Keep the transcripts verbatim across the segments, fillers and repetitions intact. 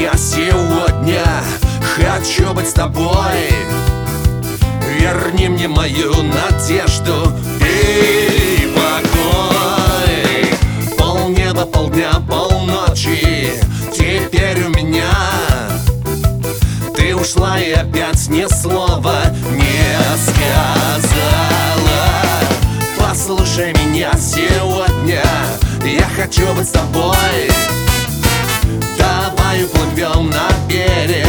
меня сегодня. Хочу быть с тобой. Верни мне мою надежду и покой. Полнеба, полдня, полночи теперь у меня. Ты ушла и опять ни слова не сказала. Послушай меня сегодня, я хочу быть с тобой. Давай уплывем на берег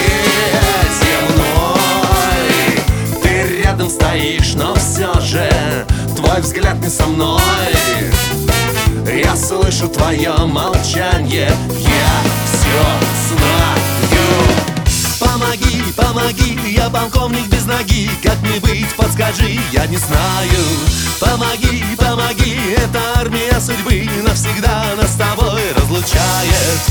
неземной. Ты рядом стоишь, но все же твой взгляд не со мной. Я слышу твое молчание, я все знаю. Помоги, помоги, я полковник без ноги. Как мне быть, подскажи, я не знаю. Помоги, помоги, эта армия судьбы навсегда нас с тобой разлучает.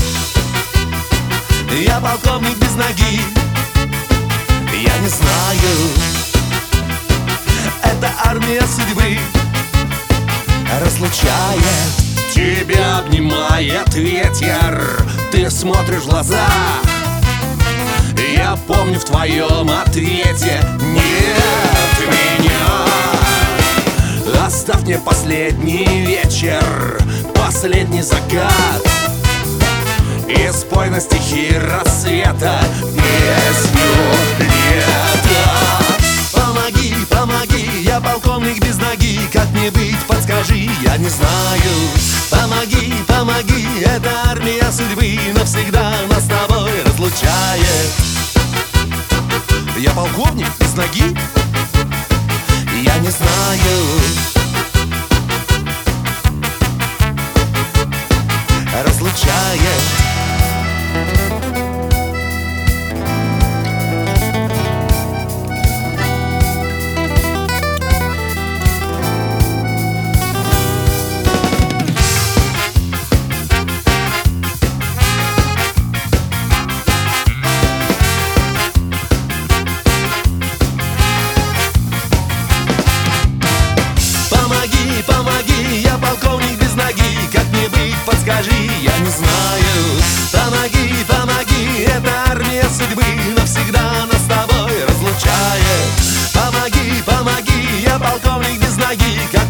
Я полковник без ноги, я не знаю. Эта армия судьбы разлучает. Тебя обнимает ветер, ты смотришь в глаза. Я помню в твоем ответе нет меня. Оставь мне последний вечер, последний закат, и спой на стихи рассвета песню лета. Помоги, помоги, я полковник без ноги. Как мне быть, подскажи, я не знаю. Помоги, помоги, эта армия судьбы навсегда нас с тобой разлучает. Я полковник без ноги? Я не знаю. Разлучает. Помоги, помоги, я полковник без ноги. Как мне быть, подскажи, я не знаю. Помоги, помоги, эта армия судьбы навсегда нас с тобой разлучает. Помоги, помоги, я полковник без ноги. Как